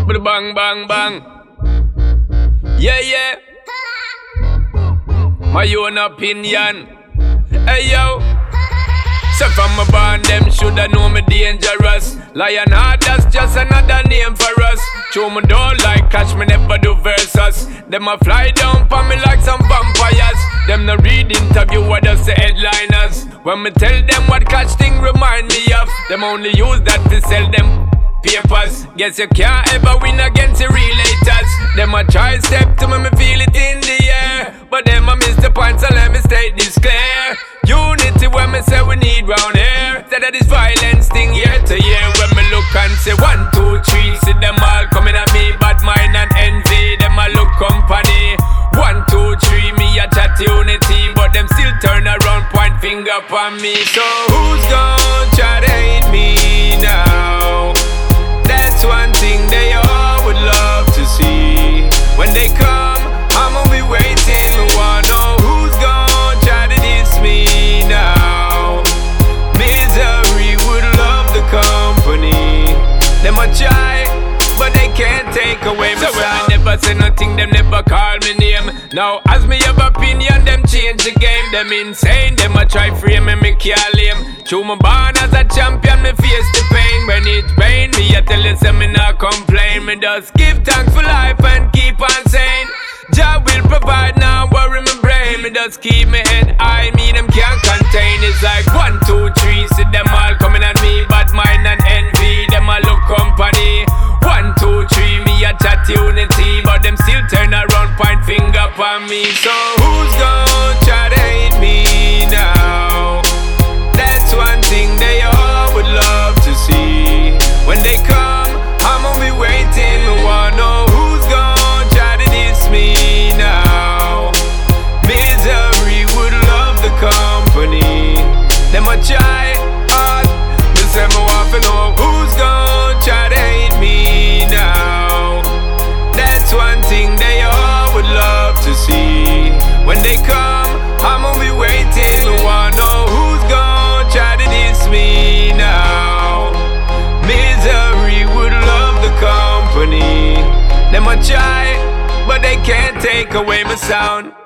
With bang, bang, bang. Yeah, yeah. My own opinion. Hey, yo. So from my band, them shoulda know me dangerous. Lionheart, that's just another name for us. Show me don't like catch me never do versus. Them a fly down for me like some vampires. Them no read interview, what just the headliners. When me tell them what catch thing remind me of, them only use that to sell them papers. Guess you can't ever win against the real haters. Them a try step to me feel it in the air, but them a miss the point, so let me state this clear. Unity when me say we need round here. Instead of this violence thing year to year. When me look and say 1, 2, 3, see them all coming at me, bad mind and envy. Them a look company. 1, 2, 3, me a chat unity, but them still turn around, point finger upon me. So who's gonna try to hate me now? That's one thing they all would love to see. When they come, I'ma be waiting. Me wanna know who's gonna try to diss me now. Misery would love the company. Them a try, but they can't take away my sound. So when I never say nothing, them never call me name. Now as me have opinion, them change the game. Them insane, them a try frame me can't lame. True me born as a champion, me face the pain. When it's pain, me I tell you say me not complain. Me just give thanks for life and keep on saying Jah will provide, now worry my brain. Me just keep me head high, me them can't contain. It's like 1, 2, 3, see them all coming at me, bad mind and envy. Them a look company. 1, 2, 3, me a chat unity, but them still turn around, point finger upon me. So who's gonna try to hate me now? That's one thing they all would love to see. When they come, I'ma be waiting. Me wanna know who's gonna try to diss me now. Misery would love the company. Them a try hard. Me say me want to know who's gonna try to hate me now. That's one thing they all would love to see. When they come, I'ma be waiting. Me wanna know who's gonna try to diss me now. Misery would love the company. Them a try, but they can't take away my sound.